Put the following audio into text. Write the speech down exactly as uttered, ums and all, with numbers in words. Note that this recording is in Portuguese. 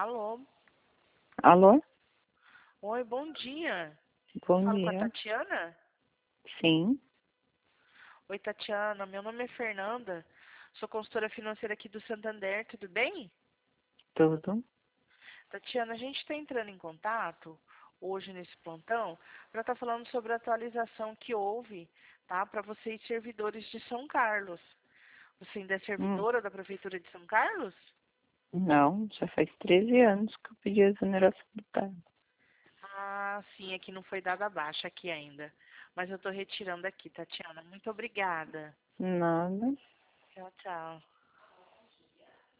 Alô? Alô? Oi, bom dia. Bom Falo com a dia. Tatiana? Sim, Oi, Tatiana. Meu nome é Fernanda. Sou consultora financeira aqui do Santander, tudo bem? tudo. Tatiana, a gente está entrando em contato hoje nesse plantão para estar falando sobre a atualização que houve, tá? Para vocês servidores de São Carlos. Você ainda é Hum, servidora da Prefeitura de São Carlos? não, já faz treze anos que eu pedi a exoneração do cargo. Ah, sim, é que não foi dada a baixa aqui ainda. Mas eu estou retirando aqui, Tatiana. Muito obrigada. Nada. Tchau, tchau.